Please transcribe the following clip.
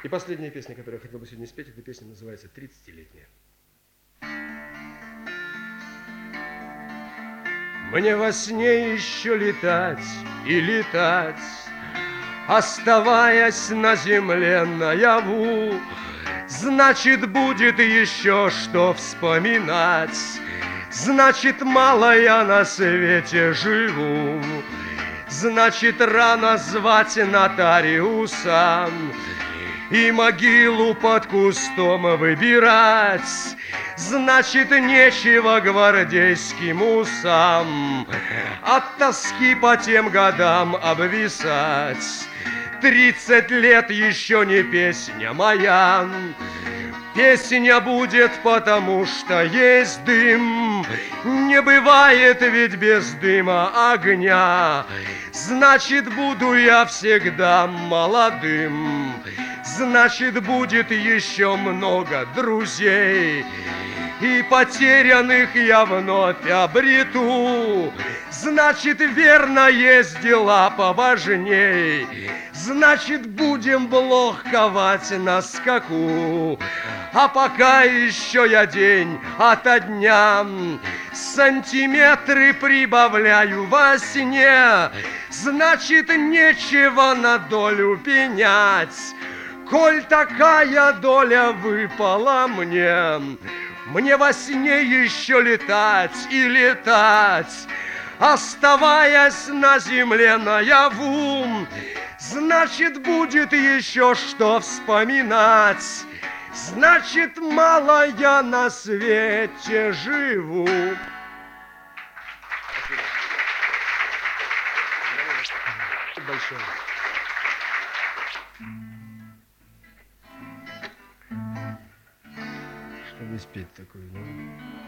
И последняя песня, которую я хотел бы сегодня спеть, эта песня называется «30-летняя». Мне во сне еще летать и летать, оставаясь на земле наяву, значит, будет еще что вспоминать, значит, мало я на свете живу, значит, рано звать нотариуса и могилу под кустом выбирать, значит, нечего гвардейским усам от тоски по тем годам обвисать. 30 лет еще не песня моя, песня будет, потому что есть дым. Не бывает ведь без дыма огня, значит, буду я всегда молодым. Значит, будет еще много друзей, и потерянных я вновь обрету. Значит, верно, есть дела поважней, значит, будем блох ковать на скаку. А пока еще я день ото дня сантиметры прибавляю во сне, значит, нечего на долю пенять, коль такая доля выпала мне. Мне во сне еще летать и летать, оставаясь на земле наяву, значит, будет еще что вспоминать, значит, мало я на свете живу. Спасибо большое. Что не спеть такое, да?